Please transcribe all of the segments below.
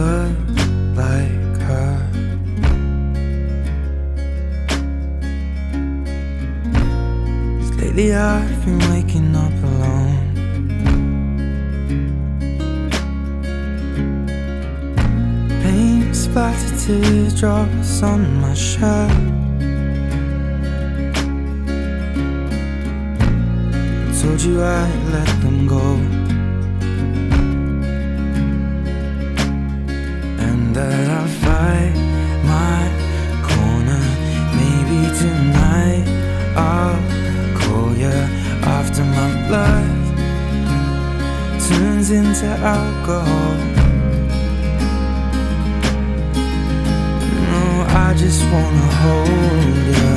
look like her. Lately I've been waking up alone. Paint splattered teardrops on my shirt. I told you I'd let them go, and that I'll fight my corner. Maybe tonight I'll call you after my blood turns into alcohol. No, I just wanna hold you.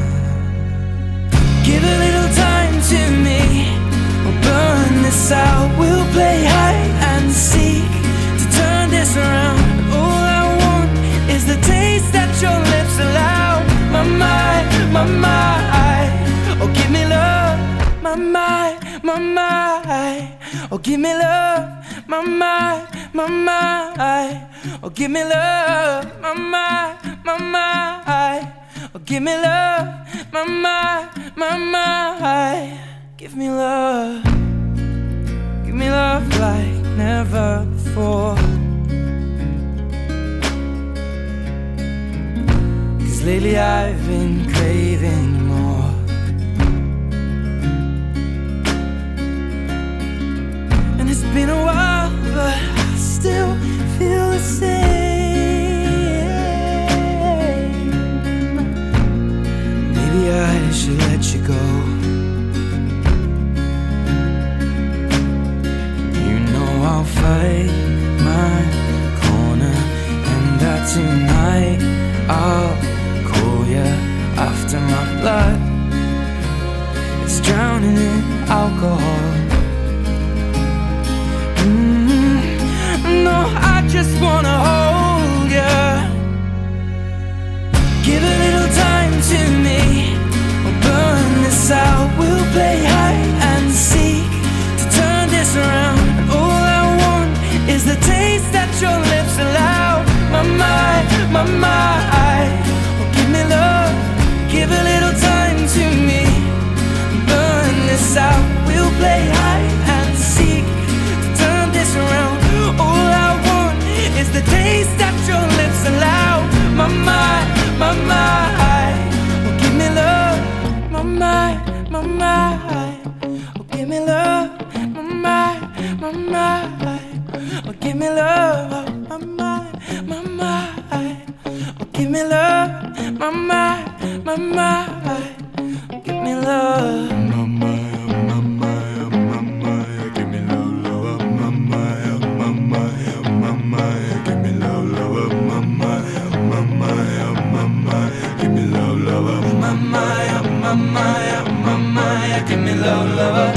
Give a little time to me, we'll burn this out. We'll play hide and seek to turn this around. All I want is the taste that your lips allow. My mind, my mind. Oh, give me love, my mind, my mind. Oh, give me love, my mind, my mind. Oh, give me love, my mind, my mind. Oh, give me love, my mind, my mind. Give me love like never before. 'Cause lately I've been craving more. It's been a while, but I still feel the same. Maybe I should let you go. You know I'll fight my corner, and that tonight I'll call you after my blood is drowning in alcohol. No, I just wanna hold you. Give a little time to me, we'll burn this out. We'll play hide and seek to turn this around. And all I want is the taste that your lips allow. My mind, my mind. Oh, give me love, give a little time to me, burn this out. We'll play hide and seek to turn this around. All I want is the taste that your lips allow. My mind, my mind. Oh, give me love, my mind, my mind. Oh, give me love, my mind, my mind. Oh, give me love, my mind, my mind. Oh, give me love, my mind, my mind. Give me love, my mind. Give me love, love.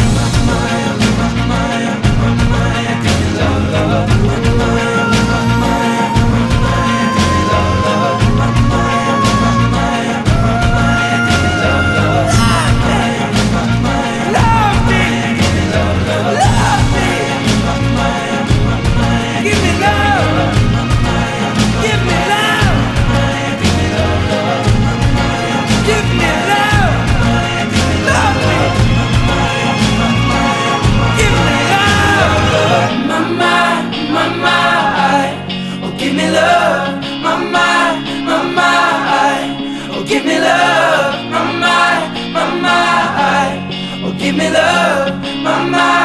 Give me love, my mind, my mind. Oh, give me love, my mind.